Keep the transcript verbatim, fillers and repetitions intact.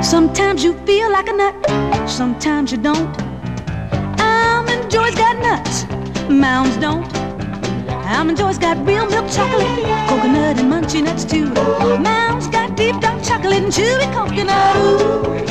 Sometimes you feel like a nut, sometimes you don't. Almond Joy's got nuts, Mounds don't. Almond Joy's got real milk chocolate, coconut and munchy nuts too. Mounds got deep dark chocolate and chewy coconut. Ooh.